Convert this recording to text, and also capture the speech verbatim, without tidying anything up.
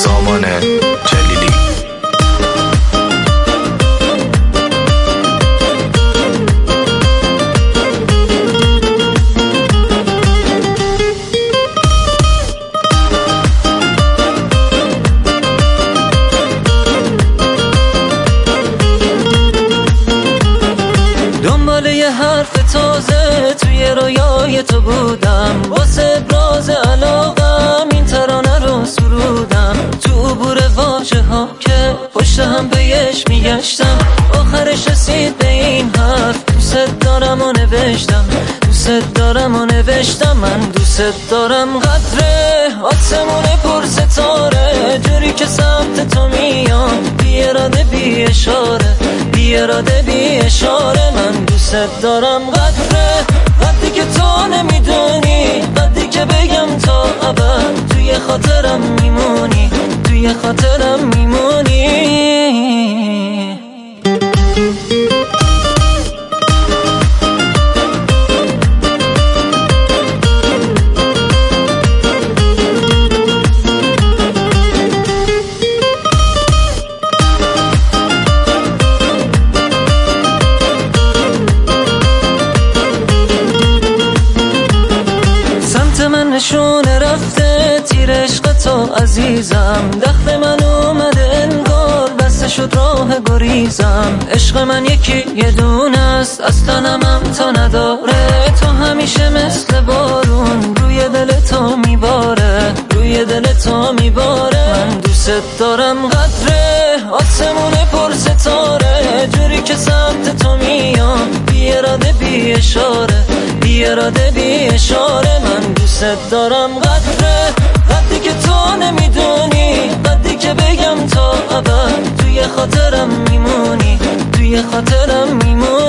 سامان جلیلی. دنبال یه حرف تازه توی رویای تو بودم، واسه ابراز علاقم این ترانه رو سرودم. تو عبور واژه ها که پشت هم بهش میگشتم، آخرش رسید به این حرف دوست دارم و نوشتم. دوست دارم و نوشتم من دوست دارم. قدره آسمون پر ستاره جوری که سمت تو میام، بی اراده بی اشاره، بی اراده بی اشاره من دوست دارم. قدره قدری که تو نمیدونی، قدری که بگم تا ابد توی خاطرم میمونی، توی خاطرم میمونی. من نشونه رفته تیر عشق تو عزیزم، دخت من اومده انگار بسته شد راه گریزم. عشق من یکی یه دونه است از تنم تا نداره، تو همیشه مثل بارون روی دل تو میباره، روی دل تو میباره من دوست دارم. قدره آسمون پر ستاره جوری که سمت تو میام، بی اراده بی اشاره، بی اراده بی اشاره من دوست دارم. قدره قدری که تو نمیدونی، قدری که بگم تا ابد توی خاطرم میمونی، توی خاطرم میمونی.